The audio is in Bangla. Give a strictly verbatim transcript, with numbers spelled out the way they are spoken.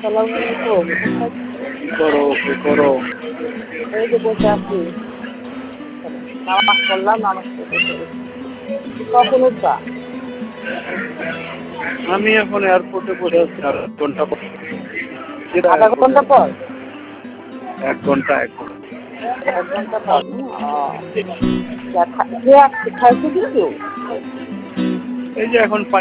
আসসালামু আলাইকুম। কি করো কি করো? এই যে বসে আছি। নামাজ পড়লাম, নামাজ পড়ে বসে গেছি। কখন উঠবা? আমি এখন এয়ারপোর্টে বসে আছি আর এক ঘন্টা পর। সেটা আধা এয়ারপোর্টে ঘন্টা পর? এক ঘন্টা এক ঘন্টা এক ঘন্টা পর ও। খাইছো কিছু? এই যে এখন